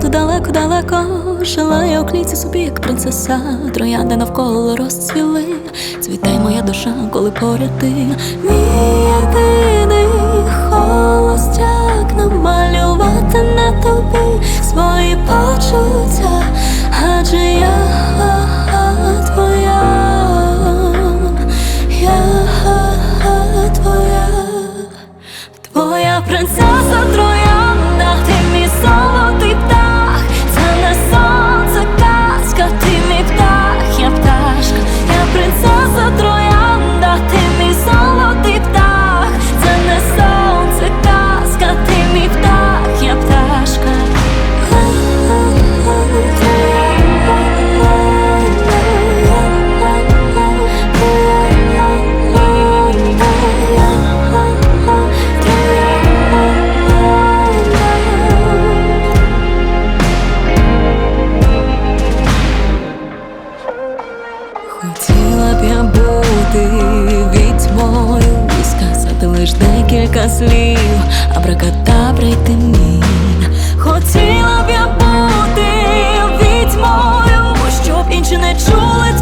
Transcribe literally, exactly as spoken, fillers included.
далеко-далеко жила я у клітці собі, як принцеса. Троянди навколо розцвіли. Цвітай моя душа, коли поряд ти. Мій єдиний холостяк, намалювати на тобі свої почуття, адже я твоя, я твоя, твоя принцеса троянда, ти мій золотий птах. Це не сонце, казка, ти мій птах, я пташка. Я принцеса троянда, ти мій золотий птах. Це не сонце, казка, ти мій птах, я пташка. Хотіла б я бути відьмою і сказати лиш декілька слів, абракадабра й ти мій. Хотіла б я бути відьмою, щоб інші не чули